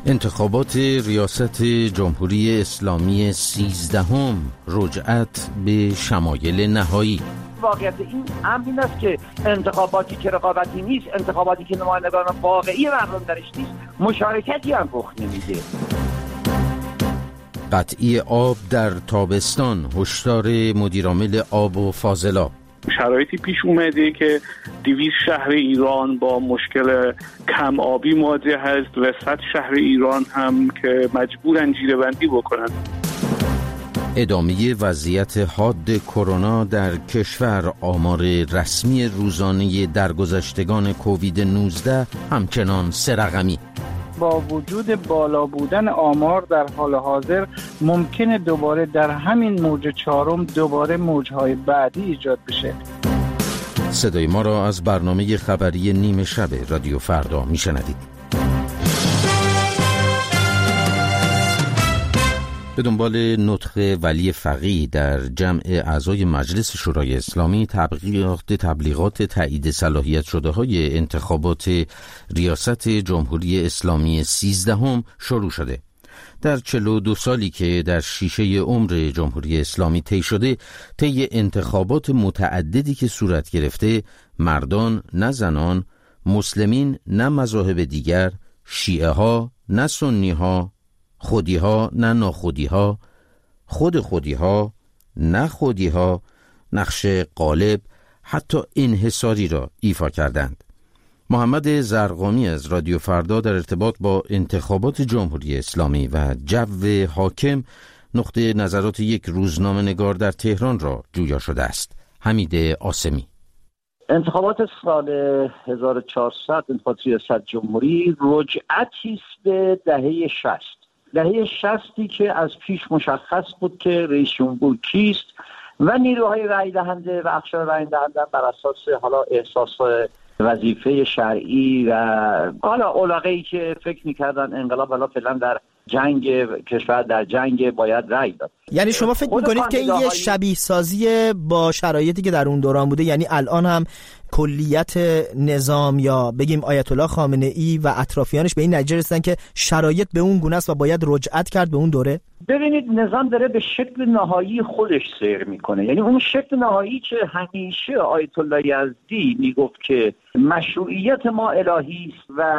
انتخابات ریاست جمهوری اسلامی 13 رجعت به شمایل نهایی. واقعیت این امر این است که انتخاباتی که رقابتی نیست، انتخاباتی که نمایندگان واقعی مردم درش نیست، مشارکتی هم رخ نمیده. قطعی آب در تابستان، هشدار مدیرعامل آب و فاضلاب. شرایطی پیش اومده که 200 شهر ایران با مشکل کم آبی مواجه هست و 100 شهر ایران هم که مجبورن جیره‌بندی بکنن. ادامه وضعیت حاد کرونا در کشور، آمار رسمی روزانه درگذشتگان کووید 19 همچنان 3 رقمی. با وجود بالا بودن آمار در حال حاضر ممکنه دوباره در همین موج 4 دوباره موجهای بعدی ایجاد بشه. صدای ما را از برنامه خبری نیمه شب رادیو فردا میشنوید. به دنبال نطق ولی فقیه در جمع اعضای مجلس شورای اسلامی، تبلیغات تایید صلاحیت شده های انتخابات ریاست جمهوری اسلامی 13 شروع شده. در 42 سالی که در شیشه عمر جمهوری اسلامی طی شده، طی انتخابات متعددی که صورت گرفته، مردان نه زنان، مسلمین نه مذاهب دیگر، شیعه ها نه سنی ها، خودی ها نه ناخودی ها، خود خودی ها نه خودی ها، نقش غالب حتی انحصاری را ایفا کردند. محمد زرقامی از رادیو فردا در ارتباط با انتخابات جمهوری اسلامی و جو حاکم نقطه نظرات یک روزنامه نگار در تهران را جویا شده است. حمید آسمی. انتخابات سال 1400 انتخابات ریاست جمهوری رجعتی است به دهه 60. دهه 60 که از پیش مشخص بود که رئیس جمهور کیست و نیروهای رای دهنده و اقشار رای دهنده بر اساس حالا احساس وظیفه شرعی و حالا علاقه‌ای که فکر می‌کردن انقلاب حالا فعلا در جنگ کشور در جنگ باید رای داد. یعنی شما فکر می‌کنید که این یه شبیه سازی با شرایطی که در اون دوران بوده، یعنی الان هم کلیت نظام یا بگیم آیت الله خامنه‌ای و اطرافیانش به این نتیجه رسیدن که شرایط به اون گونه است و باید رجعت کرد به اون دوره؟ ببینید، نظام داره به شکل نهایی خودش سیر میکنه. یعنی اون شکل نهایی که همیشه آیت الله یزدی میگفت که مشروعیت ما الهی است و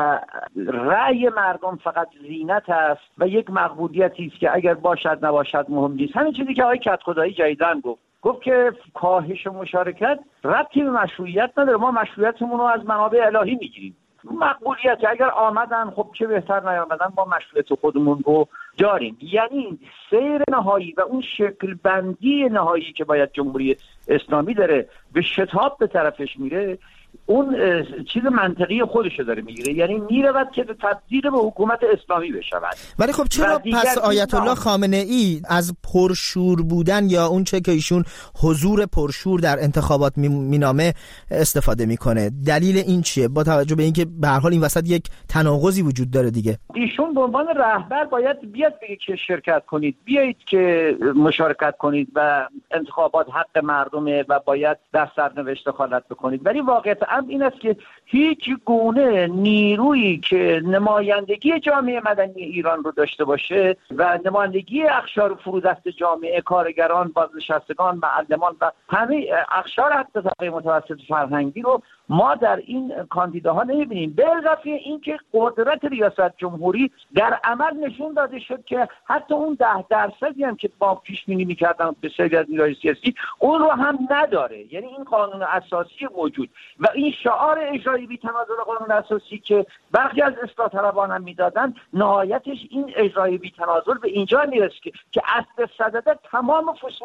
رأی مردم فقط زینت است و یک مقبولیتی است که اگر باشد نباشد مهم نیست. همین چیزی که آقای کدخدایی جدیداً گفت که کاهش مشارکت ربطی به مشروعیت نداره، ما مشروعیتمون رو از منابع الهی میگیریم. مقبولیت اگر آمدن خب چه بهتر، نیامدن ما مشروعیت خودمون رو داریم. یعنی سیر نهایی و اون شکل بندی نهایی که باید جمهوری اسلامی داره به شتاب به طرفش میره، اون چیز منطقی خودشو داره میگیره، یعنی میرود که تبدیل به حکومت اسلامی بشود. ولی خب چرا پس آیت الله خامنه ای از پرشور بودن یا اون چه که ایشون حضور پرشور در انتخابات مینامه استفاده میکنه؟ دلیل این چیه با توجه به اینکه به هر حال این وسط یک تناقضی وجود داره دیگه؟ ایشون به عنوان رهبر باید بیاد بگه که شرکت کنید، بیایید که مشارکت کنید و انتخابات حق مردمه و باید در سرنوشت دخالت بکنید. ولی واقعیت امر این است که هیچ گونه نیرویی که نمایندگی جامعه مدنی ایران رو داشته باشه و نمایندگی اقشار فرودست جامعه، کارگران، بازنشستگان، معلمان و همه اقشار حتی طبقه متوسط فرهنگی رو ما در این کاندیداها نمیبینیم. به اضافه این که قدرت ریاست جمهوری در عمل نشون داده شد که حتی اون 10% هم که با پیش بینی می‌کردن بسیاری از نیروهای سیاسی اون رو هم نداره. یعنی این قانون اساسی موجود و این شعار اجرایی بی‌تنازل قانون اساسی که برخی از اصلاح طلبان هم میدادن، نهایتش این اجرایی بی‌تنازل به اینجا میرسه که اصل صدد تمام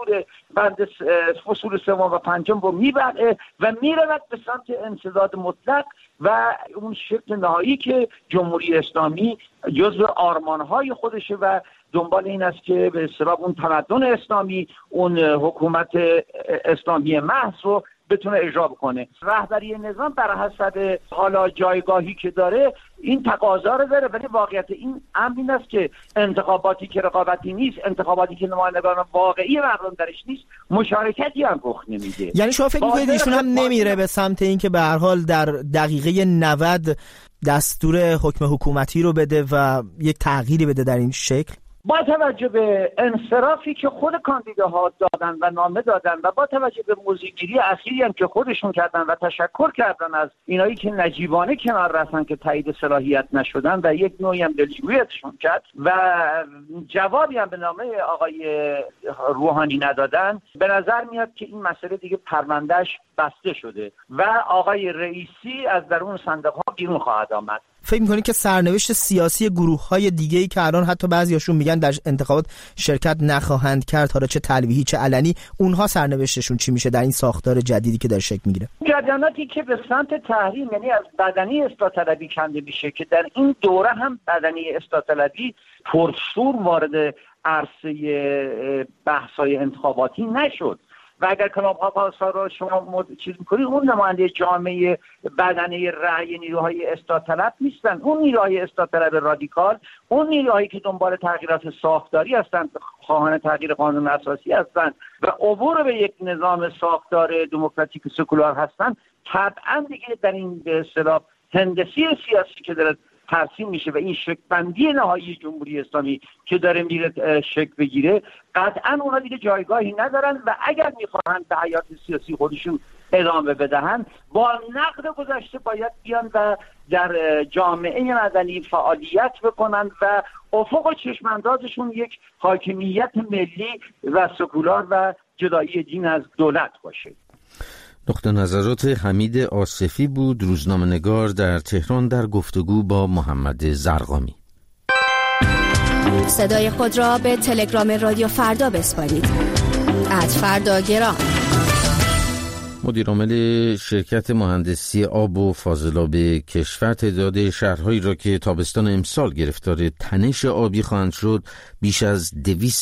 فصول 3 و 5 رو میبره و میرود به سمت انسداد مطلق و اون شکل نهایی که جمهوری اسلامی جزو آرمانهای خودشه و دنبال این است که به اصطلاح اون تمدن اسلامی، اون حکومت اسلامی محض رو بتونه اجرا بکنه. رهبری نظام بر حسب حالا جایگاهی که داره این تقاضا رو داره، ولی واقعیت این امر این است که انتخاباتی که رقابتی نیست، انتخاباتی که نمایندگان واقعی مردم درش نیست، مشارکتی هم رخ نمیده. یعنی شما فکر می‌کنید ایشون هم نمیره به سمت این که به هر حال در دقیقه 90 دستور حکم حکومتی رو بده و یک تغییری بده در این شکل؟ با توجه به انصرافی که خود کاندیداها دادن و نامه دادن و با توجه به موضع‌گیری اخیری هم که خودشون کردن و تشکر کردن از اینایی که نجیبانه کنار رفتن که تایید صلاحیت نشدن و یک نوعی هم دلجوییشون کرد و جوابی هم به نامه آقای روحانی ندادن، به نظر میاد که این مسئله دیگه پروندهش بسته شده و آقای رئیسی از درون صندوق ها بیرون خواهد آمد. فکر می‌کنید که سرنوشت سیاسی گروه‌های دیگه‌ای که الان حتی بعضیاشون میگن در انتخابات شرکت نخواهند کرد، حالا چه تلویحی چه علنی، اونها سرنوشتشون چی میشه در این ساختار جدیدی که داره شکل میگیره؟ جریاناتی که به سمت تحریم، یعنی از بدنی اصلاح طلبی کنده میشه که در این دوره هم بدنی اصلاح طلبی پرشور وارد عرصه بحث‌های انتخاباتی نشد و اگر کلاب ها رو شما چیز میکنید، اون نماینده جامعه بدنه رأی نیروهای اصلاح طلب نیستن. اون نیروهای اصلاح طلب رادیکال، اون نیروهایی که دنبال تغییرات ساختاری هستند، خواهان تغییر قانون اساسی هستند و عبور به یک نظام ساختار دموکراتیک سکولار هستند، طبعا دیگه در این به اصطلاح هندسی سیاسی که داره ترسیم میشه و این شکل بندی نهایی جمهوری اسلامی که داره میره شکل بگیره، قطعا اونا دیگه جایگاهی ندارن و اگر میخواهند به حیات سیاسی خودشون ادامه بدهن، با نقد گذشته باید بیان و در جامعه مدنی فعالیت بکنن و افق چشماندازشون یک حاکمیت ملی و سکولار و جدایی دین از دولت باشه. نقطه نظرات حمید آصفی بود، روزنامه‌نگار در تهران، در گفتگو با محمد زرقامی. صدای خود را به تلگرام رادیو فردا بسپارید. @فرداگرام. مدیر عامل شرکت مهندسی آب و فاضلاب کشور تعداد شهرهایی را که تابستان امسال گرفتار تنش آبی خواهند شد بیش از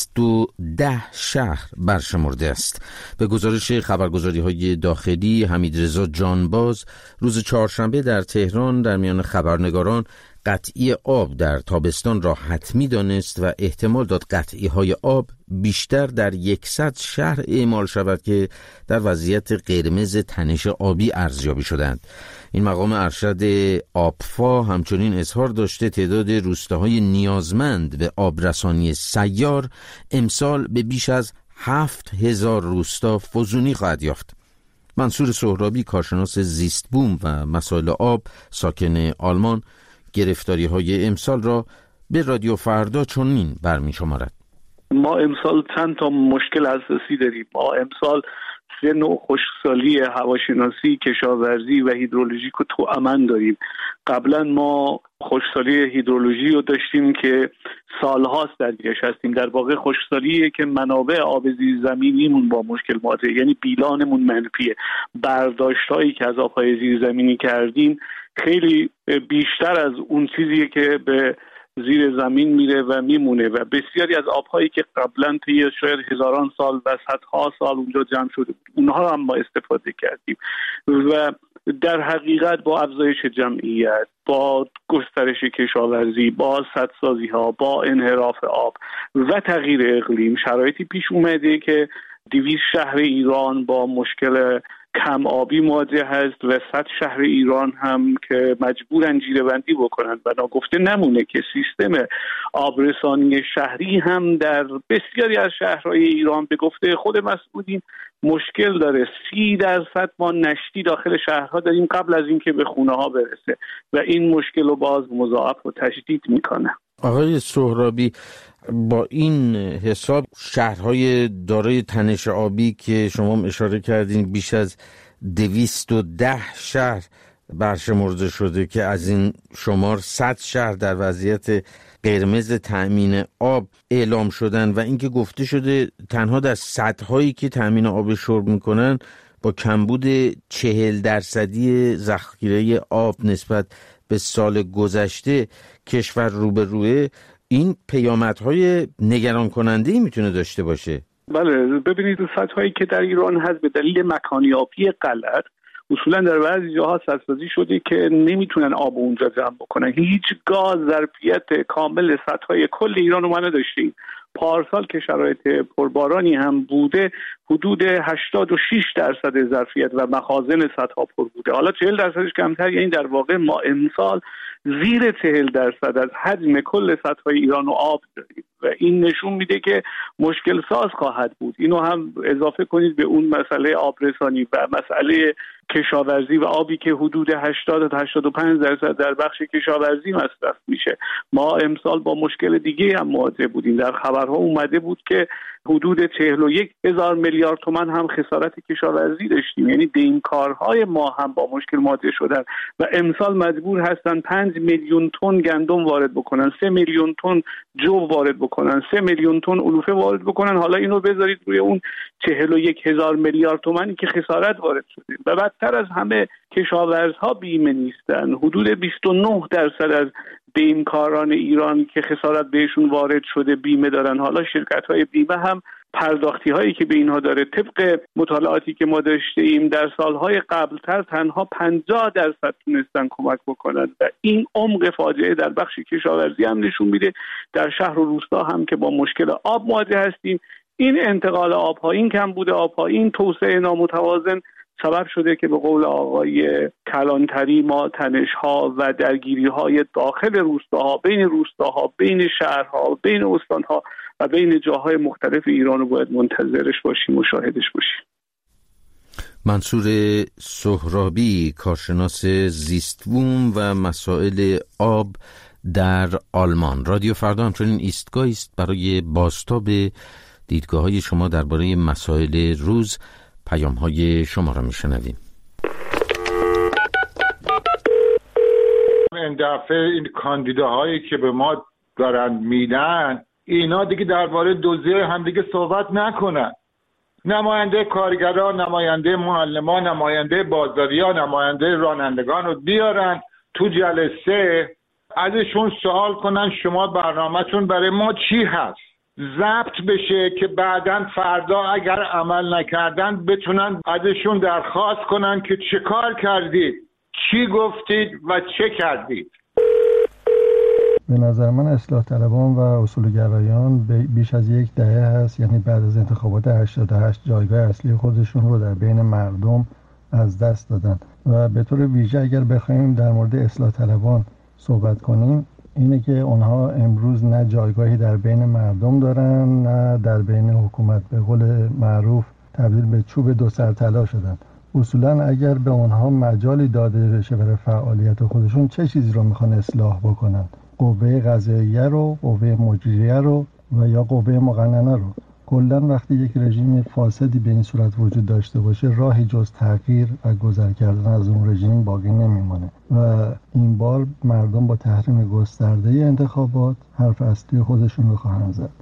210 شهر برشمرده است. به گزارش خبرگزاری‌های داخلی، حمیدرضا جانباز روز چهارشنبه در تهران در میان خبرنگاران قطعی آب در تابستان را حتمی دانست و احتمال داد قطعی‌های آب بیشتر در 100 شهر اعمال شود که در وضعیت قرمز تنش آبی ارزیابی شدند. این مقام ارشد آبفا همچنین اظهار داشته تعداد روستاهای نیازمند به آبرسانی سیار امسال به بیش از 7000 روستا فزونی خواهد یافت. منصور سهرابی، کارشناس زیست بوم و مسائل آب، ساکن آلمان، گرفتاری‌های امسال را به رادیو فردا چنین برمی‌شمارد. ما امسال چند تا مشکل اساسی داریم. ما امسال 3 نوع خشکسالی هواشناسی، کشاورزی و هیدرولوژیک رو توأمن داریم. قبلا ما خشکسالی هیدرولوژی رو داشتیم که سالهاست درگیرش هستیم. در واقع خشکسالیه که منابع آب زیرزمینیمون با مشکل مواجهه، یعنی بیلانمون منفیه. برداشتایی که از آبهای زیرزمینی کردیم خیلی بیشتر از اون چیزیه که به زیر زمین میره و میمونه و بسیاری از آبهایی که قبلا طی شاید هزاران سال و صدها سال اونجا جمع شده اونها هم ما استفاده کردیم و در حقیقت با افزایش جمعیت، با گسترش کشاورزی، با سدسازی ها، با انحراف آب و تغییر اقلیم شرایطی پیش اومده که 200 شهر ایران با مشکل کم آبی مواجه هست و 100 شهر ایران هم که مجبورن جیره‌بندی بکنن و ناگفته نمونه که سیستم آبرسانی شهری هم در بسیاری از شهرهای ایران به گفته خود مسئولین مشکل داره. 30% ما نشتی داخل شهرها داریم قبل از اینکه به خونه ها برسه و این مشکل رو باز مضاعف و تشدید میکنه. آقای سهرابی، با این حساب شهرهای دارای تنش آبی که شما اشاره کردین بیش از 210 شهر برشمرده شده که از این شمار 100 شهر در وضعیت قرمز تأمین آب اعلام شدن و اینکه گفته شده تنها در سدهایی که تأمین آب شرب میکنن با کمبود 40% ذخیره آب نسبت به سال گذشته کشور روبروه، این پیامدهای نگران کننده‌ای میتونه داشته باشه. بله، ببینید سدهایی که در ایران هست به دلیل مکانیابی غلط اصولا در بعضی جاها سدسازی شده که نمیتونن آب اونجا جمع بکنن. هیچگاه ظرفیت کامل سدهای کل ایران رو ما نداشتیم. پارسال که شرایط پربارانی هم بوده حدود 86% ظرفیت و مخازن سدها پر بوده. حالا 40% کمتر، یعنی در واقع ما امسال زیر 40% از حجم کل سطح ایران و آب داریم و این نشون میده که مشکل ساز خواهد بود. اینو هم اضافه کنید به اون مسئله آبرسانی و مسئله کشاورزی و آبی که حدود 80 تا 85% در بخش کشاورزی مصرف میشه. ما امسال با مشکل دیگه هم مواجه بودیم. در خبرها اومده بود که حدود 41,000 میلیارد تومان هم خسارت کشاورزی داشتیم، یعنی دیمکارهای ما هم با مشکل مواجه شدن و امسال مجبور هستن 5 میلیون تن گندم وارد بکنن، 3 میلیون تن جو وارد بکنن، 3 میلیون تن علوفه وارد بکنن. حالا اینو بذارید روی اون 41,000 میلیارد تومانی که خسارت وارد شده و بدتر از همه کشاورزها بیمه نیستن. حدود 29% از بیمکاران ایران که خسارت بهشون وارد شده بیمه دارن. حالا شرکت‌های بیمه هم پرداختی هایی که به اینها داره طبق مطالعاتی که ما داشتیم در سالهای قبلتر تنها 50% تونستن کمک بکنن و این عمق فاجعه در بخش کشاورزی هم نشون میده. در شهر و روستا هم که با مشکل آب مواجه هستیم، این انتقال آبها، این کمبود آبها، این توسعه نامتوازن سبب شده که به قول آقای کلانتری ما تنش‌ها و درگیری‌های داخل روستاها، بین شهرها، بین استان‌ها و بین جاهای مختلف ایران رو باید منتظرش باشیم و شاهدش باشیم. منصور سهرابی، کارشناس زیستبوم و مسائل آب در آلمان. رادیو فردا همچنین ایستگاهی است برای بازتاب دیدگاه‌های شما درباره مسائل روز. پیام‌های شما را می‌شنویم. این دفعه این کاندیداهایی که به ما دارن میدن اینا دیگه درباره دزدی همدیگه صحبت نکنن. نماینده کارگران، نماینده معلمان، نماینده بازاریا، نماینده رانندگان رو بیارن تو جلسه، ازشون سوال کنن شما برنامه‌تون برای ما چی هست، ضبط بشه که بعداً فردا اگر عمل نکردن بتونن ازشون درخواست کنن که چه کار کردید، چی گفتید و چه کردید. به نظر من اصلاح طلبان و اصولگرایان بیش از یک دهه هست، یعنی بعد از انتخابات 88 جایگاه اصلی خودشون رو در بین مردم از دست دادن و به طور ویژه اگر بخوایم در مورد اصلاح طلبان صحبت کنیم اینه که اونها امروز نه جایگاهی در بین مردم دارن نه در بین حکومت. به قول معروف تبدیل به چوب دو سر طلا شدن. اصولا اگر به اونها مجالی داده بشه برای فعالیت خودشون چه چیزی رو میخوان اصلاح بکنن؟ قوه قضاییه رو، قوه مجریه رو و یا قوه مقننه رو. کلا وقتی یک رژیم فاسدی به این صورت وجود داشته باشه راهی جز تغییر و گذر کردن از اون رژیم باقی نمیمونه و این بار مردم با تحریم گسترده انتخابات حرف اصلی خودشون رو خواهند زد.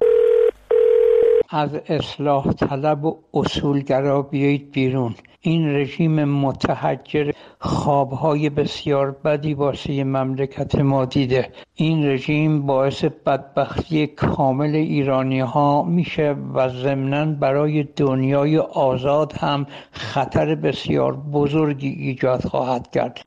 از اصلاح طلب و اصولگرا بیایید بیرون. این رژیم متحجر خوابهای بسیار بدی واسه مملکت ما دیده. این رژیم باعث بدبختی کامل ایرانی ها میشه و ضمناً برای دنیای آزاد هم خطر بسیار بزرگی ایجاد خواهد کرد.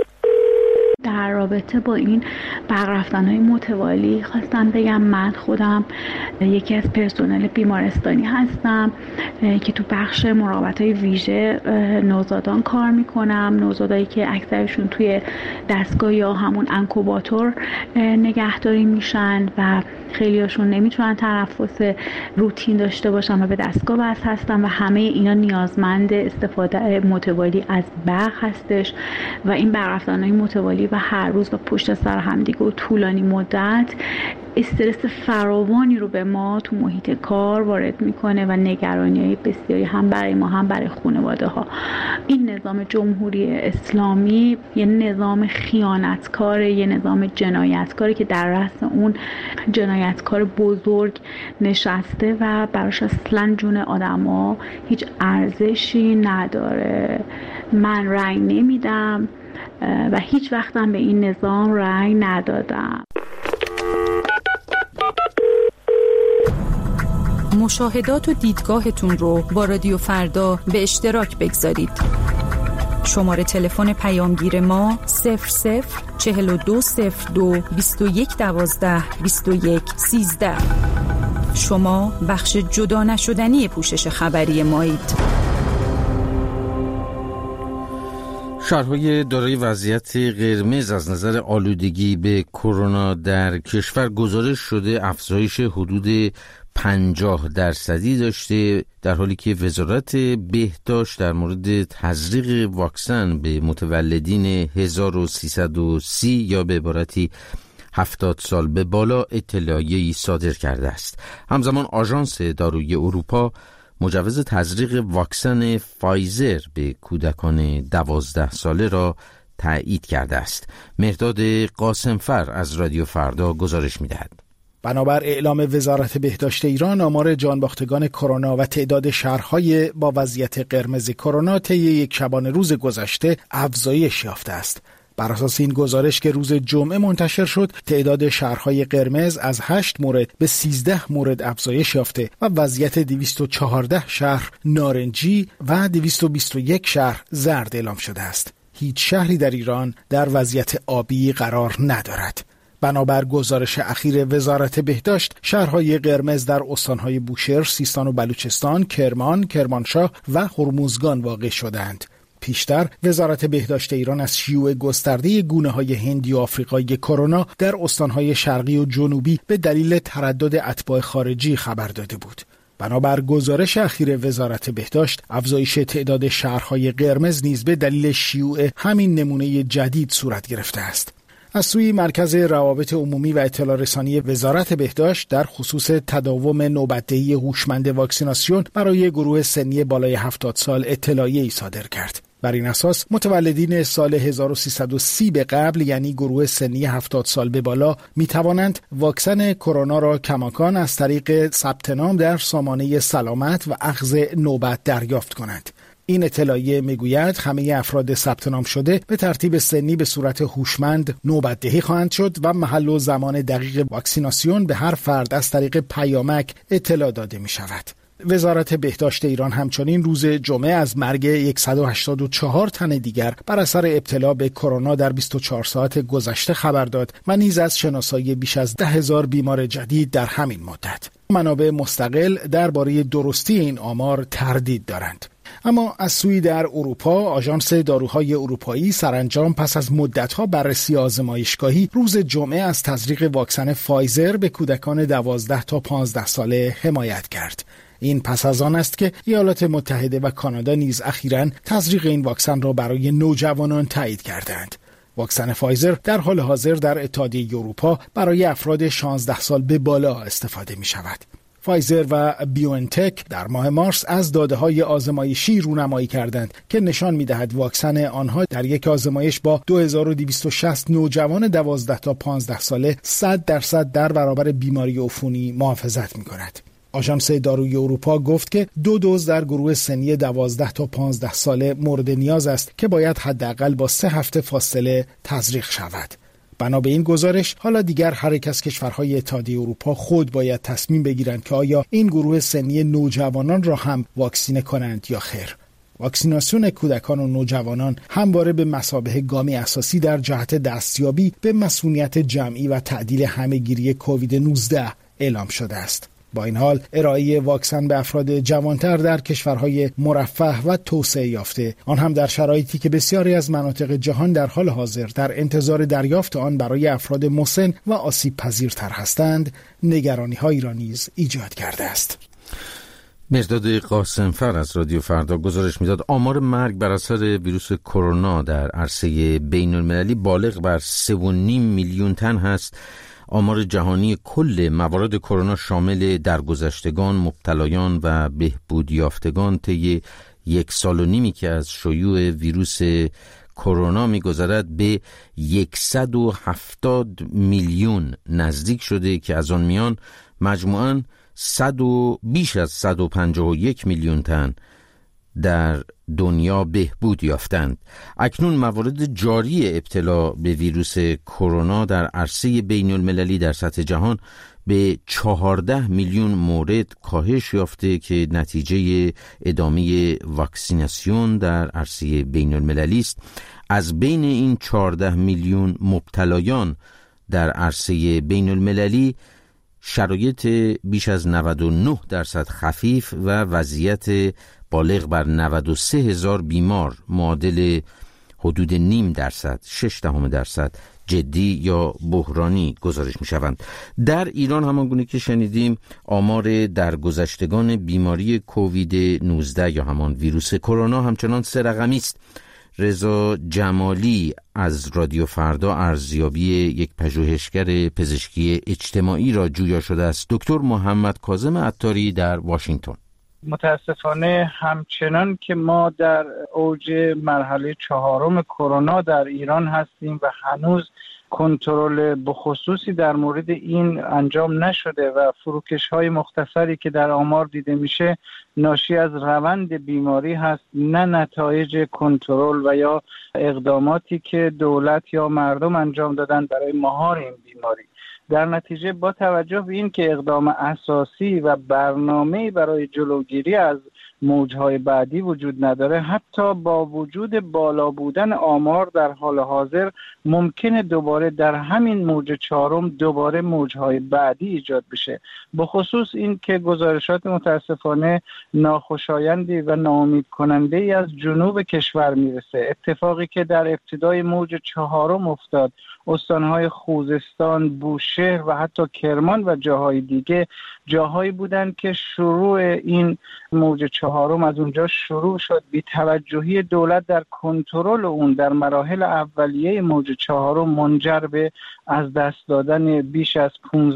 در رابطه با این برق رفتن‌های متوالی خواستم بگم من خودم یکی از پرسنل بیمارستانی هستم که تو بخش مراقبت‌های ویژه نوزادان کار میکنم. نوزادایی که اکثرشون توی دستگاه یا همون انکوباتور نگهداری میشن و خیلیاشون نمیتونن تنفس روتین داشته باشن و به دستگاه وصل هستن و همه اینا نیازمند استفاده متوالی از برق هستش و این برق رفتن‌های متوالی و هر روز و پشت سر همدیگه و طولانی مدت استرس فراوانی رو به ما تو محیط کار وارد میکنه و نگرانی‌های بسیاری هم برای ما هم برای خانواده ها. این نظام جمهوری اسلامی یه نظام خیانتکاره، یه نظام جنایتکاره که در رأس اون جنایتکار بزرگ نشسته و براش اصلا جون آدما هیچ ارزشی نداره. من رأی نمیدم و هیچ وقتم به این نظام رأی ندادم. مشاهدات و دیدگاهتون رو با رادیو فردا به اشتراک بگذارید. شماره تلفن پیامگیر ما 004202 2112 2113. شما بخش جدا نشدنی پوشش خبری مایید. شهرهای دارای وضعیت قرمز از نظر آلودگی به کرونا در کشور گزارش شده افزایش حدود 50% داشته، در حالی که وزارت بهداشت در مورد تزریق واکسن به متولدین 1330 یا به عبارتی 70 سال به بالا اطلاعیه‌ای صادر کرده است. همزمان آژانس دارویی اروپا مجوز تزریق واکسن فایزر به کودکان 12 ساله را تایید کرده است. مهرداد قاسمفر از رادیو فردا گزارش می‌دهد. بنابر اعلام وزارت بهداشت ایران، آمار جانباختگان کرونا و تعداد شهرهای با وضعیت قرمز کرونا طی یک شبانه روز گذشته افزایش یافته است. بر اساس این گزارش که روز جمعه منتشر شد، تعداد شهرهای قرمز از 8 مورد به 13 مورد افزایش یافته و وضعیت 214 شهر نارنجی و 221 شهر زرد اعلام شده است. هیچ شهری در ایران در وضعیت آبی قرار ندارد. بنابر گزارش اخیر وزارت بهداشت، شهرهای قرمز در استانهای بوشهر، سیستان و بلوچستان، کرمان، کرمانشاه و هرمزگان واقع شدند. پیشتر وزارت بهداشت ایران از شیوع گسترده گونه‌های هندی و آفریقایی کرونا در استانهای شرقی و جنوبی به دلیل تردد اتباع خارجی خبر داده بود. بنابر گزارش اخیر وزارت بهداشت، افزایش تعداد شهرهای قرمز نیز به دلیل شیوع همین نمونه جدید صورت گرفته است. از سوی مرکز روابط عمومی و اطلاع رسانی وزارت بهداشت در خصوص تداوم نوبتدهی هوشمند واکسیناسیون برای گروه سنی بالای 70 سال اطلاعیه‌ای صادر کرد. بر این اساس متولدین سال 1330 به قبل، یعنی گروه سنی 70 سال به بالا، می توانند واکسن کرونا را کماکان از طریق ثبت نام در سامانه سلامت و اخذ نوبت دریافت کنند. این اطلاعیه میگوید همه افراد ثبت نام شده به ترتیب سنی به صورت هوشمند نوبت دهی خواهند شد و محل و زمان دقیق واکسیناسیون به هر فرد از طریق پیامک اطلاع داده می شود. وزارت بهداشت ایران همچنین روز جمعه از مرگ 184 تن دیگر بر اثر ابتلا به کرونا در 24 ساعت گذشته خبر داد و نیز از شناسایی بیش از 10,000 بیمار جدید در همین مدت. منابع مستقل درباره درستی این آمار تردید دارند. اما از سوی در اروپا، آژانس داروهای اروپایی سرانجام پس از مدت‌ها بررسی آزمایشگاهی روز جمعه از تزریق واکسن فایزر به کودکان 12 تا 15 ساله حمایت کرد. این پس از آن است که ایالات متحده و کانادا نیز اخیراً تزریق این واکسن را برای نوجوانان تایید کردند. واکسن فایزر در حال حاضر در اتحادیه اروپا برای افراد 16 سال به بالا استفاده می شود. فایزر و بیوانتک در ماه مارس از داده‌های آزمایشی رونمایی کردند که نشان می‌دهد واکسن آنها در یک آزمایش با 2260 نوجوان 12 تا 15 ساله 100% در برابر بیماری عفونی محافظت می‌کند. آژانس دارویی اروپا گفت که 2 دوز در گروه سنی 12 تا 15 ساله مورد نیاز است که باید حداقل با 3 هفته فاصله تزریق شود. بنا به این گزارش، حالا دیگر هر یک از کشورهای اتحادیه اروپا خود باید تصمیم بگیرند که آیا این گروه سنی نوجوانان را هم واکسینه کنند یا خیر. واکسیناسیون کودکان و نوجوانان همواره به مثابه گامی اساسی در جهت دستیابی به مسئولیت جمعی و تعدیل همه‌گیری کووید 19 اعلام شده است. با این حال، ارائه واکسن به افراد جوانتر در کشورهای مرفه و توسعه یافته، آن هم در شرایطی که بسیاری از مناطق جهان در حال حاضر در انتظار دریافت آن برای افراد مسن و آسیب پذیرتر هستند، نگرانی‌هایی را نیز ایجاد کرده است. مهرداد قاسمفر از رادیو فردا گزارش میداد آمار مرگ بر اثر ویروس کرونا در عرصه بین المللی بالغ بر 3.5 میلیون تن هست. آمار جهانی کل موارد کرونا شامل درگذشتگان، مبتلایان و بهبود یافتگان طی 1.5 سال که از شیوع ویروس کرونا می‌گذرد به 170 میلیون نزدیک شده که از آن میان مجموعاً بیش از 151 میلیون تن در دنیا بهبود یافتند. اکنون موارد جاری ابتلا به ویروس کرونا در عرصه بین المللی در سطح جهان به 14 میلیون مورد کاهش یافته که نتیجه ادامه واکسیناسیون در عرصه بین المللی است. از بین این 14 میلیون مبتلایان در عرصه بین المللی شرایط بیش از 99% خفیف و وضعیت بالغ بر 93,000 بیمار معادل حدود 0.5%، 0.6% جدی یا بحرانی گزارش می شوند. در ایران همانگونه که شنیدیم آمار درگذشتگان بیماری کووید 19 یا همان ویروس کرونا همچنان 3 رقمی است. رضا جمالی از رادیو فردا ارزیابی یک پژوهشگر پزشکی اجتماعی را جویا شده است. دکتر محمد کاظم عطاری در واشنگتن: متاسفانه همچنان که ما در اوج مرحله 4 کرونا در ایران هستیم و هنوز کنترل بخصوصی در مورد این انجام نشده و فروکش‌های مختصری که در آمار دیده میشه ناشی از روند بیماری هست، نه نتایج کنترل و یا اقداماتی که دولت یا مردم انجام دادن برای مهار این بیماری. در نتیجه با توجه به این که اقدام اساسی و برنامه‌ای برای جلوگیری از موجهای بعدی وجود نداره، حتی با وجود بالا بودن آمار در حال حاضر ممکنه دوباره در همین موج 4 دوباره موجهای بعدی ایجاد بشه. بخصوص این که گزارشات متاسفانه ناخوشایندی و ناامید کننده ای از جنوب کشور میرسه. اتفاقی که در ابتدای موج 4 افتاد، استانهای خوزستان، بوشهر و حتی کرمان و جاهای دیگه جاهایی بودند که شروع این موج 4 از اونجا شروع شد. بی توجهی دولت در کنترل اون در مراحل اولیه موج 4 منجر به از دست دادن بیش از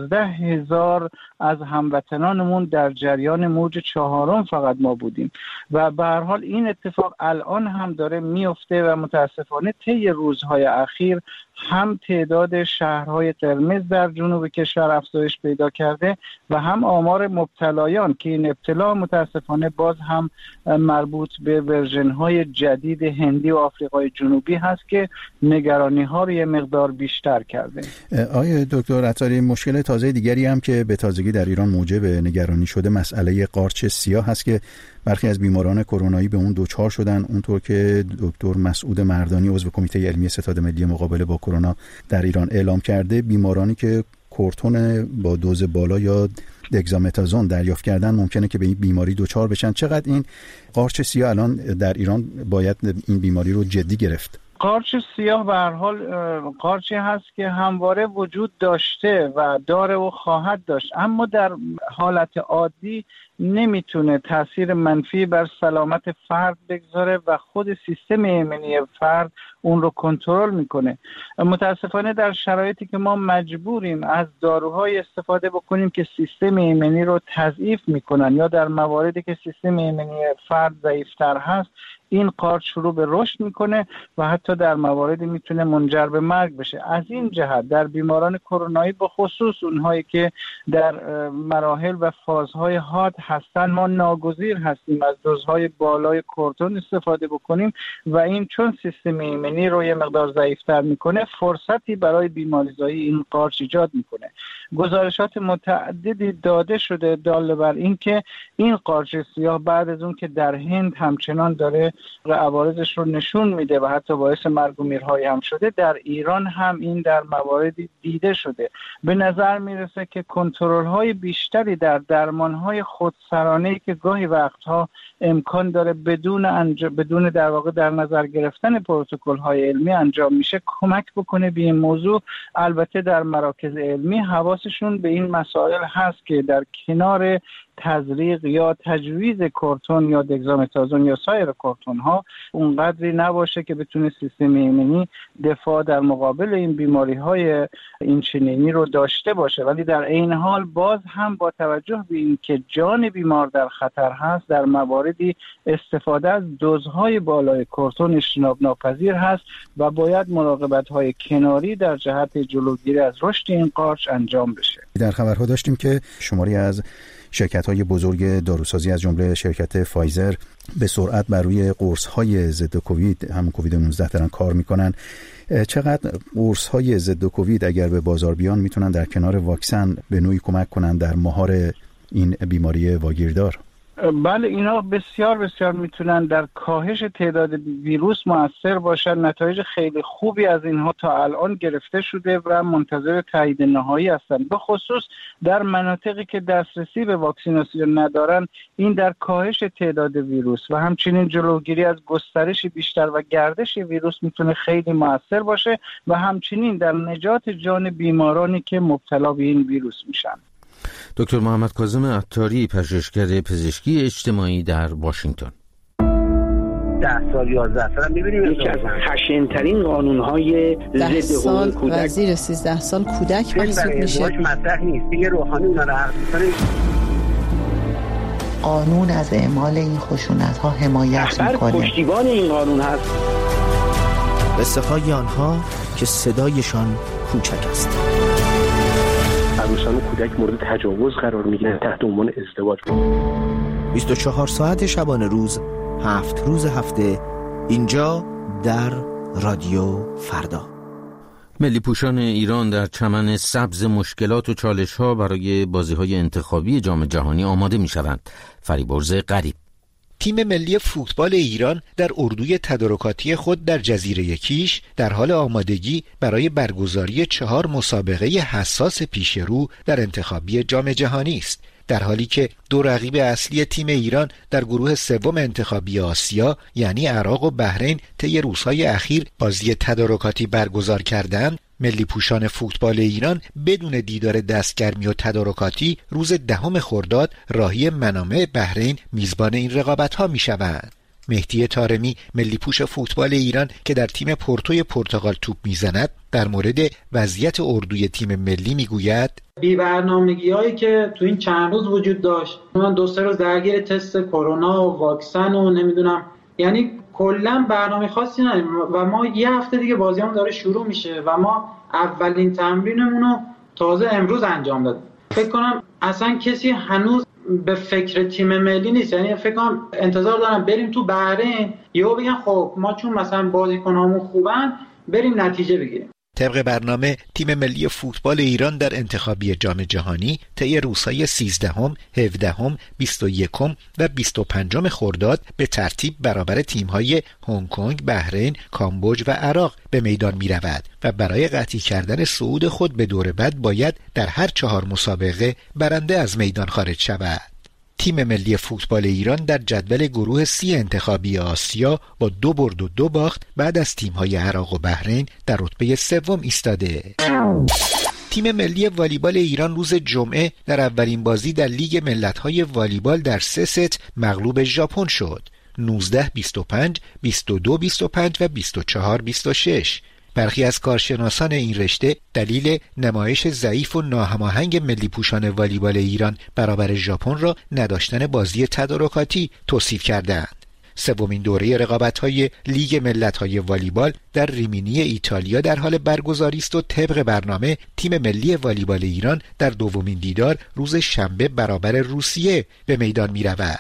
15,000 از هموطنانمون در جریان موج 4 فقط ما بودیم و به هر حال این اتفاق الان هم داره میفته و متاسفانه طی روزهای اخیر هم تعداد شهرهای قرمز در جنوب کشور افزایش پیدا کرده و هم آمار مبتلایان که این ابتلا متاسفانه باز هم مربوط به ورژن‌های جدید هندی و آفریقای جنوبی هست که نگرانی‌ها رو یه مقدار بیشتر کرده. آقای دکتر عطاری، مشکل تازه دیگری هم که به تازگی در ایران موجب نگرانی شده مسئله قارچ سیاه هست که برخی از بیماران کرونایی به اون دچار شدن. اونطور که دکتر مسعود مردانی عضو کمیته علمی ستاد ملی مقابله با کرونا در ایران اعلام کرده، بیمارانی که کورتون با دوز بالا یا دگزامتازون دریافت کردن ممکنه که به این بیماری دچار بشن. چقدر این قارچ سیاه الان در ایران باید این بیماری رو جدی گرفت؟ قارچ سیاه به هر حال قارچی هست که همواره وجود داشته و داره و خواهد داشت، اما در حالت عادی نمیتونه تاثیر منفی بر سلامت فرد بگذاره و خود سیستم ایمنی فرد اون رو کنترل میکنه. متاسفانه در شرایطی که ما مجبوریم از داروهای استفاده بکنیم که سیستم ایمنی رو تضعیف میکنن یا در مواردی که سیستم ایمنی فرد ضعیفتر هست، این قارچ شروع به رشد میکنه و حتی در مواردی میتونه منجر به مرگ بشه. از این جهت در بیماران کرونایی به خصوص اونهایی که در مراحل و فازهای حاد هستن، ما ناگزیر هستیم از دوزهای بالای کورتون استفاده بکنیم و این چون سیستم ایمنی رو یه مقدار ضعیفتر میکنه فرصتی برای بیماریزایی این قارچ ایجاد میکنه. گزارشات متعددی داده شده دال بر این که این قارچ سیاه بعد از اون که در هند همچنان داره عوارضش رو نشون میده و حتی باعث مرگ و میرهای هم شده، در ایران هم این در مواردی دیده شده. به نظر میرسه که کنترل های بیشتری در درمان های خودسرانه‌ای که گاهی وقتها امکان داره بدون در واقع در نظر گرفتن پروتکل های علمی انجام میشه کمک بکنه به این موضوع. البته در مراکز علمی حواسشون به این مسائل هست که در کنار تزریق یا تجویز کورتون یا دگزامتازون یا سایر کورتون ها اونقدری نباشه که بتونه سیستم ایمنی دفاع در مقابل این بیماری های این چنینی رو داشته باشه، ولی در این حال باز هم با توجه به این که جان بیمار در خطر هست، در مواردی استفاده از دوزهای بالای کورتون اجتناب ناپذیر هست و باید مراقبت های کناری در جهت جلوگیری از رشد این قارچ انجام بشه. در خبرها داشتیم که شماری از شرکت‌های بزرگ داروسازی از جمله شرکت فایزر به سرعت بر روی قرص‌های ضد کووید، همون کووید 19 دارن کار میکنن. چقدر قرص‌های ضد کووید اگر به بازار بیان میتونن در کنار واکسن به نوعی کمک کنن در مهار این بیماری واگیردار؟ بله، اینا بسیار بسیار میتونن در کاهش تعداد ویروس مؤثر باشن. نتایج خیلی خوبی از اینها تا الان گرفته شده و منتظر تایید نهایی هستن، به خصوص در مناطقی که دسترسی به واکسیناسیون ندارن. این در کاهش تعداد ویروس و همچنین جلوگیری از گسترش بیشتر و گردش ویروس میتونه خیلی مؤثر باشه و همچنین در نجات جان بیمارانی که مبتلا به این ویروس میشن. دکتر محمد کاظم عطاری، پژوهشگر پزشکی اجتماعی در واشنگتن. 10 سال 11 سال می‌بینیم یکی از خشن‌ترین قانون‌های ضد حقوق کودک و زیر 13 سال کودک محسوب میشه. مطرح نیست دیگه. روحانی اونا رو حرف می‌کنه. قانون از اعمال این خشونت‌ها حمایت می‌کنه. پشتیبان این قانون هست. قصه‌های آنها که صدایشان کوچک است. عروسان و کودک مورد تجاوز قرار میگیرن تحت عنوان ازدواج. 24 ساعت شبانه روز، 7 روز هفته، اینجا در رادیو فردا. ملی پوشان ایران در چمن سبز مشکلات و چالش‌ها برای بازی‌های انتخابی جام جهانی آماده می‌شوند. فریبرز غریب. تیم ملی فوتبال ایران در اردوی تدارکاتی خود در جزیره کیش در حال آمادگی برای برگزاری 4 مسابقه حساس پیش رو در انتخابی جام جهانی است، در حالی که 2 رقیب اصلی تیم ایران در گروه سوم انتخابی آسیا یعنی عراق و بحرین طی روزهای اخیر بازی تدارکاتی برگزار کردند. ملی پوشان فوتبال ایران بدون دیدار دستگرمی و تدارکاتی روز 10 خرداد راهی منامه بحرین میزبان این رقابت‌ها می‌شوند. مهدی طارمی، ملی پوش فوتبال ایران که در تیم پورتوی پرتغال توپ میزند، در مورد وضعیت اردوی تیم ملی میگوید: بی‌برنامگی‌هایی که تو این چند روز وجود داشت، من 2-3 روز درگیر تست کرونا و واکسن و نمیدونم، یعنی کلا برنامه خاصی نداریم و ما یه هفته دیگه بازیامون داره شروع میشه و ما اولین تمرینمون رو تازه امروز انجام دادیم. فکر کنم اصلا کسی هنوز به فکر تیم ملی نیست، یعنی فکر کنم انتظار دارم بریم تو بحرین یهو بگن خب ما چون مثلا بازیکنامون خوبن بریم نتیجه بگیریم. طبق برنامه تیم ملی فوتبال ایران در انتخابی جام جهانی طی روزهای 13، 17، 21 و 25 خرداد به ترتیب برابر تیم‌های هنگ کنگ، بحرین، کامبوج و عراق به میدان می‌رود و برای قطعی کردن صعود خود به دور بعد باید در هر 4 مسابقه برنده از میدان خارج شود. تیم ملی فوتبال ایران در جدول گروه C انتخابی آسیا با 2 برد و 2 باخت بعد از تیم‌های عراق و بحرین در رتبه 3 ایستاده. تیم ملی والیبال ایران روز جمعه در اولین بازی در لیگ ملت‌های والیبال در 3 ست مغلوب ژاپن شد. 19-25، 22-25 و 24-26. برخی از کارشناسان این رشته دلیل نمایش ضعیف و ناهماهنگ ملی پوشان والیبال ایران برابر ژاپن را نداشتن بازی تدارکاتی توصیف کردند. 3مین دوره رقابت‌های لیگ ملت‌های والیبال در ریمینی ایتالیا در حال برگزاری است و طبق برنامه تیم ملی والیبال ایران در 2مین دیدار روز شنبه برابر روسیه به میدان می‌رود.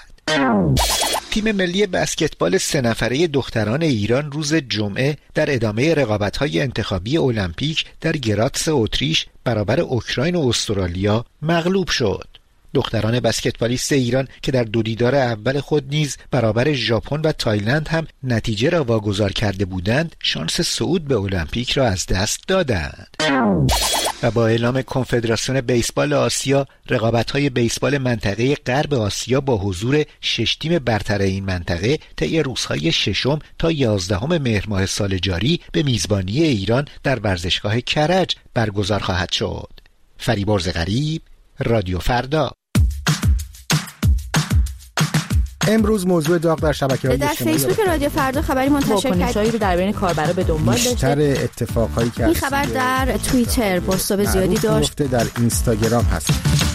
تیم ملی بسکتبال 3 نفره دختران ایران روز جمعه در ادامه رقابت‌های انتخابی المپیک در گراتس اتریش برابر اوکراین و استرالیا مغلوب شد. دختران بسکتبالیست ایران که در 2 دیدار اول خود نیز برابر ژاپن و تایلند هم نتیجه را واگذار کرده بودند، شانس صعود به المپیک را از دست دادند. و با اعلام کنفدراسیون بیسبال آسیا، رقابت‌های بیسبال منطقه غرب آسیا با حضور 6 تیم برتر این منطقه طی روزهای 6 تا 11 مهر ماه سال جاری به میزبانی ایران در ورزشگاه کرج برگزار خواهد شد. فریبرز غریب، رادیو فردا. امروز موضوع داغ در شبکه‌های اجتماعی در فیسبوک رادیو فردا خبری منتشر کرد رو در بین کاربرا به دنبال داشته. بیشتر اتفاقایی که این خبر در توییتر پست‌های زیادی داشت. در اینستاگرام هست.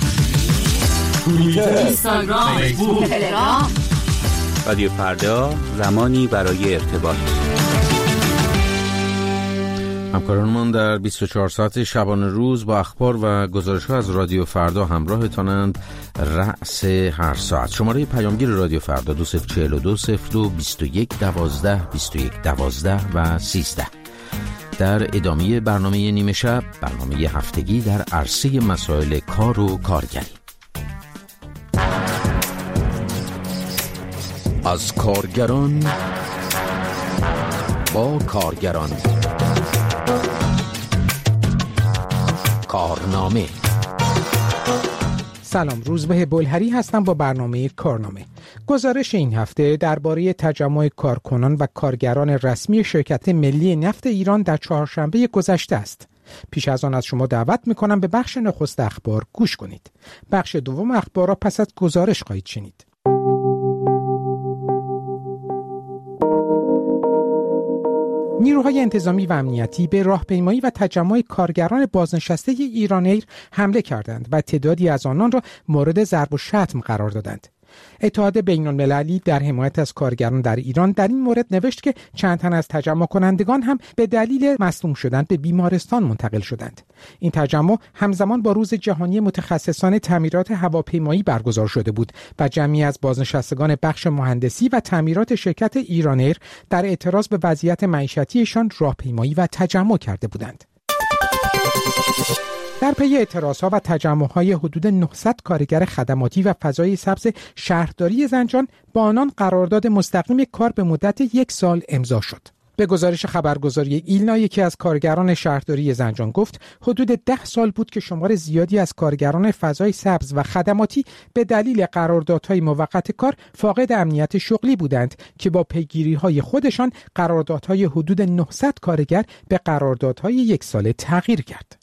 اینستاگرام، فیسبوک، تلگرام. رادیو فردا، زمانی برای ارتباط. همکارانمان در 24 ساعت شبانه روز با اخبار و گزارش‌ها از رادیو فردا همراهتانند. رأس هر ساعت شماره پیامگیر رادیو فردا 2042 02 21 12 21 12 و 13. در ادامه برنامه نیمه شب، برنامه هفتگی در عرصه مسائل کار و کارگری. از کارگران با کارگران. کارنامه. سلام، روزبه بلهری هستم با برنامه کارنامه. گزارش این هفته درباره تجمع کارکنان و کارگران رسمی شرکت ملی نفت ایران در چهارشنبه گذشته است. پیش از آن از شما دعوت می‌کنم به بخش نخست اخبار گوش کنید. بخش دوم اخبار را پس از گزارش خواهید شنید. نیروهای انتظامی و امنیتی به راهپیمایی و تجمع کارگران بازنشسته ایران‌ایر حمله کردند و تعدادی از آنان را مورد ضرب و شتم قرار دادند. اتحاد بین‌المللی در حمایت از کارگران در ایران در این مورد نوشت که چند تن از تجمع کنندگان هم به دلیل مصدوم شدن به بیمارستان منتقل شدند. این تجمع همزمان با روز جهانی متخصصان تعمیرات هواپیمایی برگزار شده بود و جمعی از بازنشستگان بخش مهندسی و تعمیرات شرکت ایران‌ایر در اعتراض به وضعیت معیشتیشان راهپیمایی و تجمع کرده بودند. در پی اعتراضها و تجمع‌های حدود 900 کارگر خدماتی و فضای سبز شهرداری زنجان با آنان قرارداد مستقیم کار به مدت 1 سال امضا شد. به گزارش خبرگزاری ایلنا، یکی از کارگران شهرداری زنجان گفت حدود 10 سال بود که شمار زیادی از کارگران فضای سبز و خدماتی به دلیل قراردادهای موقت کار فاقد امنیت شغلی بودند که با پیگیری‌های خودشان قراردادهای حدود 900 کارگر به قراردادهای 1 ساله تغییر کرد.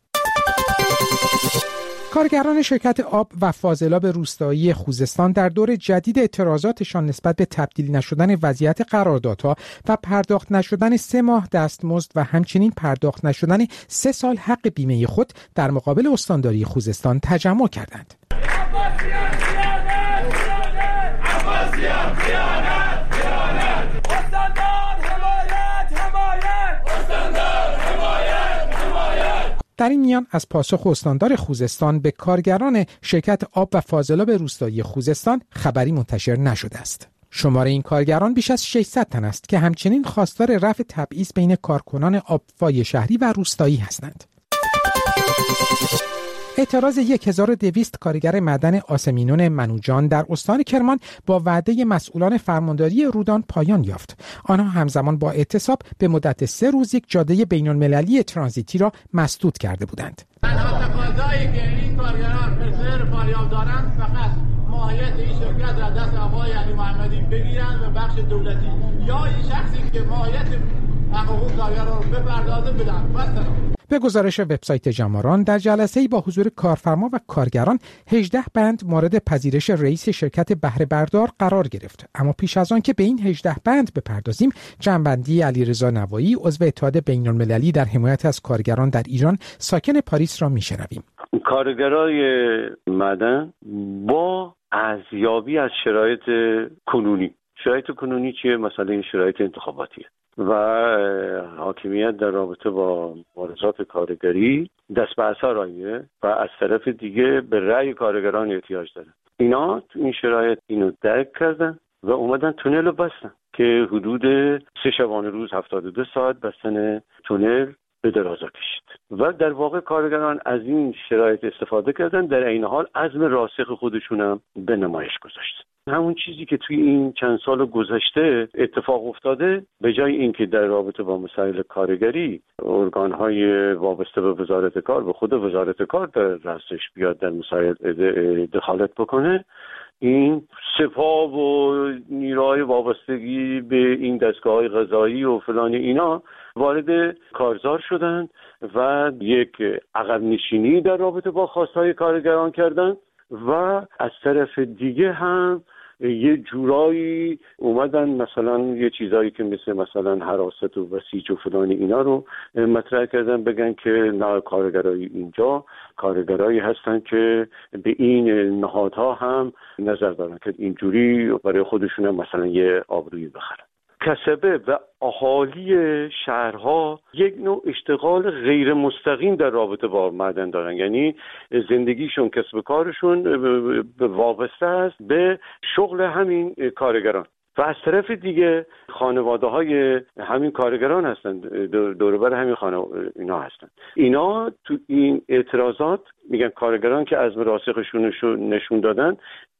کارگران شرکت آب و فاضلاب روستایی خوزستان در دور جدید اعتراضاتشان نسبت به تبدیل نشدن وضعیت قراردادها و پرداخت نشدن 3 ماه دستمزد و همچنین پرداخت نشدن 3 سال حق بیمه خود در مقابل استانداری خوزستان تجمع کردند. در این میان از پاسخ استاندار خوزستان به کارگران شرکت آب و فاضلاب روستایی خوزستان خبری منتشر نشده است. شمار این کارگران بیش از 600 تن است که همچنین خواستار رفع تبعیض بین کارکنان آبفای شهری و روستایی هستند. اعتراض 1200 کارگر معدن آسمینون منوجان در استان کرمان با وعده مسئولان فرمانداری رودان پایان یافت. آنها همزمان با اعتصاب به مدت 3 روز یک جاده بین‌المللی ترانزیتی را مسدود کرده بودند. تقاضایی که این کارگران پرسنل فاریاب دارند فقط ماهیت این شرکت را دست آقای علی محمدی بگیرند و بخش دولتی یا این شخصی که ماهیت حقوق کارگران رو بپردازه بدن. به گزارش وبسایت جماران، در جلسه‌ای با حضور کارفرما و کارگران 18 بند مورد پذیرش رئیس شرکت بهره بردار قرار گرفت. اما پیش از آن که به این 18 بند بپردازیم، جنبندی علیرضا نوایی، عضو اتحاد بین‌المللی در حمایت از کارگران در ایران ساکن پاریس را میشنویم. کارگرای معدن با ارزیابی از شرایط کنونی چیه؟ مثلا این شرایط انتخاباتیه و حاکمیت در رابطه با مبارزات کارگری دست به اثر آیه و از طرف دیگه به رأی کارگران احتیاج دارن. اینا تو این شرایط اینو درک کردن و اومدن تونل رو بستن که حدود 3 شبانه روز 72 ساعت بستن تونل به درازا کشید و در واقع کارگران از این شرایط استفاده کردن، در این حال عزم راسخ خودشونم به نمایش گذاشتن. همون چیزی که توی این چند سال گذشته اتفاق افتاده، به جای اینکه در رابطه با مسائل کارگری ارگان‌های وابسته به وزارت کار، به خود وزارت کار در رأسش بیاد در مسائل دخالت بکنه، این سپاه و نیروهای وابستگی به این دستگاه‌های قضایی و فلان اینا وارد کارزار شدند و یک عقب نشینی در رابطه با خواستهای کارگران کردند و از طرف دیگه هم یه جورایی اومدن مثلا یه چیزایی که مثلا حراست و بسیج و فلان اینا رو مطرح کردن، بگن که نه، کارگرای اینجا کارگرایی هستن که به این نهادها هم نظر دارن که اینجوری برای خودشون هم مثلا یه آبرویی بخرن. کسبه و اهالی شهرها یک نوع اشتغال غیر مستقیم در رابطه با معدن دارن، یعنی زندگیشون، کسب کارشون وابسته است به شغل همین کارگران و از طرف دیگه خانواده های همین کارگران هستند، دوربر همین اینا هستند. اینا تو این اعتراضات میگن کارگران که عزم راسخشون نشون دادن،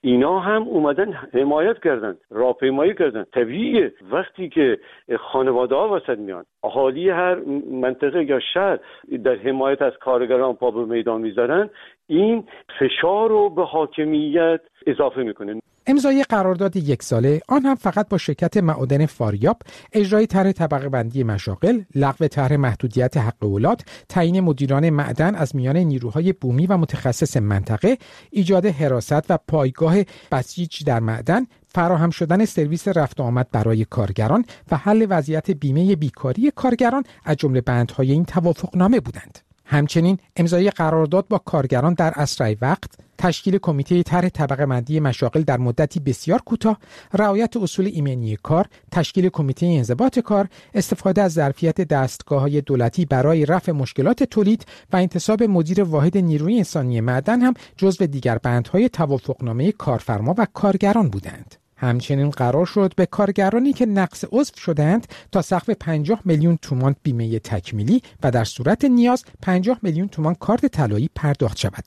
اینا هم اومدن حمایت کردن، راهپیمایی کردن. طبیعیه وقتی که خانواده ها وسط میان، اهالی هر منطقه یا شهر در حمایت از کارگران پا به میدان میذارن، این فشار رو به حاکمیت اضافه میکنه. امضای قرارداد 1 ساله، آن هم فقط با شرکت معادن فاریاب، اجرای طرح طبقه بندی مشاغل، لغو طرح محدودیت حق اولاد، تعیین مدیران معدن از میان نیروهای بومی و متخصص منطقه، ایجاد حراست و پایگاه بسیج در معدن، فراهم شدن سرویس رفت و آمد برای کارگران و حل وضعیت بیمه بیکاری کارگران از جمله بندهای این توافقنامه بودند. همچنین امضای قرارداد با کارگران در اسرع وقت، تشکیل کمیته طرح طبقه بندی مشاغل در مدتی بسیار کوتاه، رعایت اصول ایمنی کار، تشکیل کمیته انضباط کار، استفاده از ظرفیت دستگاه‌های دولتی برای رفع مشکلات تولید و انتصاب مدیر واحد نیروی انسانی معدن هم جزو دیگر بندهای توافقنامه کارفرما و کارگران بودند. همچنین قرار شد به کارگرانی که نقص عضو شدند تا سقف 50 میلیون تومان بیمه تکمیلی و در صورت نیاز 50 میلیون تومان کارت طلایی پرداخت شود.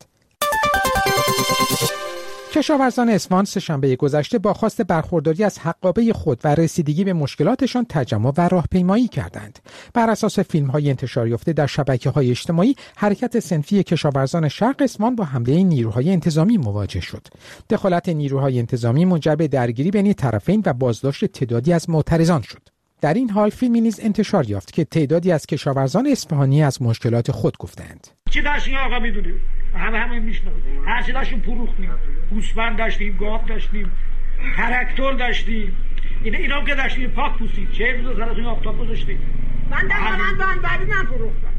کشاورزان اصفهان سه‌شنبه گذشته با خواست برخورداری از حقابه خود و رسیدگی به مشکلاتشان تجمع و راهپیمایی کردند. بر اساس فیلم‌های انتشار یافته در شبکه‌های اجتماعی، حرکت صنفی کشاورزان شرق اصفهان با حمله نیروهای انتظامی مواجه شد. دخالت نیروهای انتظامی منجر به درگیری بین طرفین و بازداشت تعدادی از معترضان شد. در این حال فیلمی نیز انتشار یافت که تعدادی از کشاورزان اصفهانی از مشکلات خود گفتند. چی داشتیم آقا میدونیم، همه میشناسیم، هر چی داشتیم فروختیم، گوسفند داشتیم، گاو داشتیم، تراکتور داشتیم، اینا که داشتیم پاک پوسید، 40 روز سرتون آفتاب گذاشتیم. من بعدی نفروختم،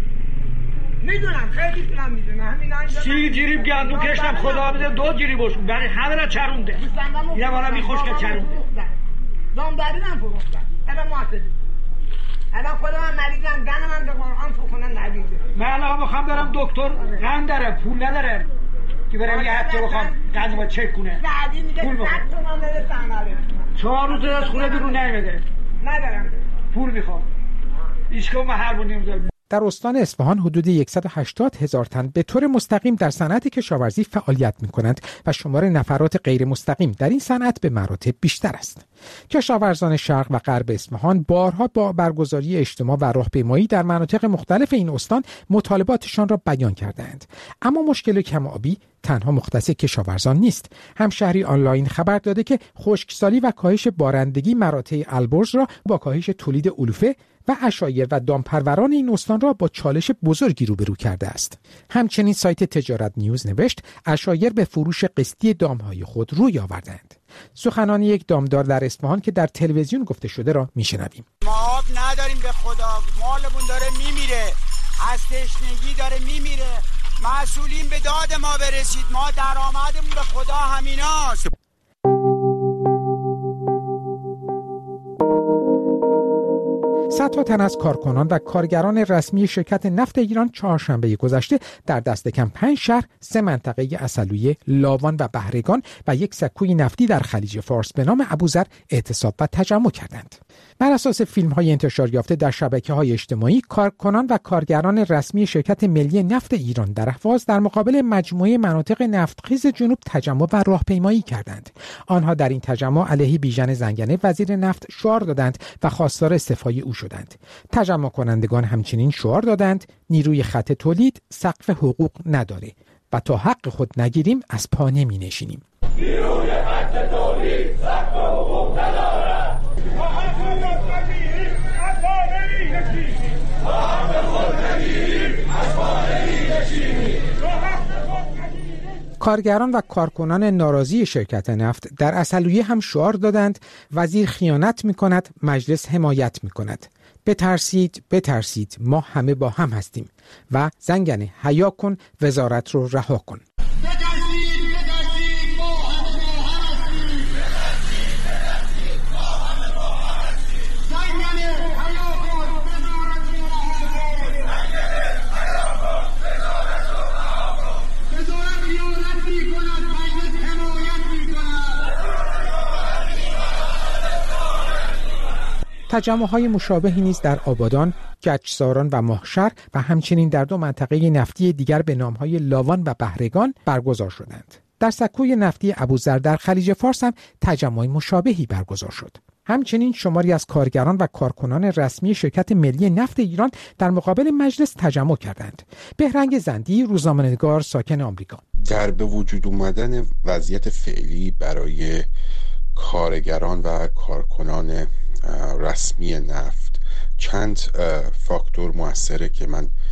میدونم خیلی کنم میدونم، همین 30 جریب گندم کشتم، خدا بده 2 جریبشون برای همه را چرونده، اینا بالا میخوش که چرونده زامداری نفروختم. الان معتدی الان خودم مریضم، گنم من به قرآن تو خونه ندیده. من الان بخوام برم دکتر قند داره، پول نداره که برم یه هفته بخوام قندمو چک کنه. بعدی میگه 100 تومن بده سناره. 4 روز از خونه بیرون نمیده. ندارم. پول میخوام. هیچکدوم محل نمیذاره. در استان اصفهان حدود 180,000 تن به طور مستقیم در صنعت کشاورزی فعالیت می‌کنند و شمار نفرات غیر مستقیم در این صنعت به مراتب بیشتر است. کشاورزان شرق و غرب اصفهان بارها با برگزاری اجتماع و راهپیمایی در مناطق مختلف این استان مطالباتشان را بیان کردند. اما مشکل کم‌آبی تنها مختص کشاورزان نیست. همشهری آنلاین خبر داده که خشکسالی و کاهش بارندگی مراتع البرز را با کاهش تولید علوفه و عشایر و دامپروران این استان را با چالش بزرگی روبرو کرده است. همچنین سایت تجارت نیوز نوشت عشایر به فروش قسطی دامهای خود روی آوردند. سخنان یک دامدار در اصفهان که در تلویزیون گفته شده را میشنویم. ما آب نداریم به خدا، مالمون داره میمیره، از تشنگی داره میمیره، مسئولین به داد ما برسید، ما درآمدمون به خدا همیناست. صدها تن از کارکنان و کارگران رسمی شرکت نفت ایران چهارشنبه گذشته در دست کم 5 شهر، 3 منطقه عسلویه، لاوان و بهرگان و یک سکوی نفتی در خلیج فارس به نام ابوذر اعتصاب و تجمع کردند. بر اساس فیلم‌های انتشار یافته در شبکه‌های اجتماعی، کارکنان و کارگران رسمی شرکت ملی نفت ایران در اهواز در مقابل مجموعه مناطق نفتخیز جنوب تجمع و راهپیمایی کردند. آنها در این تجمع علیه بیژن زنگنه وزیر نفت شعار دادند و خواستار استعفای او شدند. تجمع کنندگان همچنین شعار دادند نیروی خط تولید سقف حقوق نداره و تا حق خود نگیریم از پا نمی نشینیم. نیروی خط تولید سقف حقوق نداره. کارگران و کارکنان ناراضی شرکت نفت در عسلویه هم شعار دادند وزیر خیانت می‌کند، مجلس حمایت می‌کند. بترسید ما همه با هم هستیم و زنگنه حیا کن، وزارت رو رها کن. تجمع‌های مشابهی نیز در آبادان، گچساران و ماهشهر و همچنین در 2 منطقه نفتی دیگر به نام‌های لاوان و بهرگان برگزار شدند. در سکوی نفتی ابوذر در خلیج فارس هم تجمع مشابهی برگزار شد. همچنین شماری از کارگران و کارکنان رسمی شرکت ملی نفت ایران در مقابل مجلس تجمع کردند. بهرنگ زندی، روزنامه‌نگار ساکن آمریکا. در به وجود اومدن وضعیت فعلی برای کارگران و کارکنان رسمی نفت چند فاکتور موثره که من